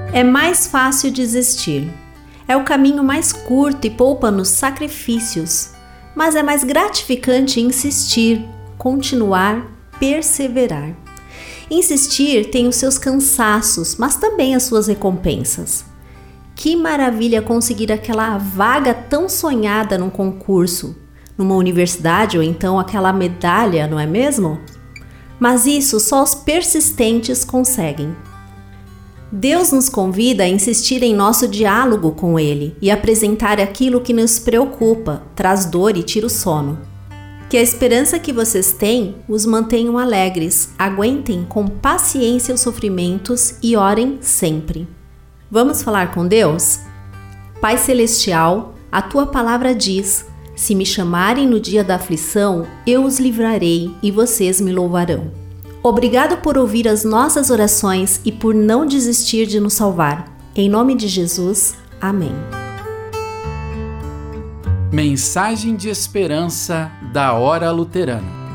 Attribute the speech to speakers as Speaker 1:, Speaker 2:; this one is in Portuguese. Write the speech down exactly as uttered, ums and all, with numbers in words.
Speaker 1: É mais fácil desistir. É o caminho mais curto e poupa-nos sacrifícios, mas é mais gratificante insistir, continuar, perseverar. Insistir tem os seus cansaços, mas também as suas recompensas. Que maravilha conseguir aquela vaga tão sonhada num concurso, numa universidade ou então aquela medalha, não é mesmo? Mas isso só os persistentes conseguem. Deus nos convida a insistir em nosso diálogo com Ele e apresentar aquilo que nos preocupa, traz dor e tira o sono. Que a esperança que vocês têm os mantenham alegres, aguentem com paciência os sofrimentos e orem sempre. Vamos falar com Deus? Pai Celestial, a Tua palavra diz: se me chamarem no dia da aflição, eu os livrarei e vocês me louvarão. Obrigado por ouvir as nossas orações e por não desistir de nos salvar. Em nome de Jesus, amém.
Speaker 2: Mensagem de esperança da Hora Luterana.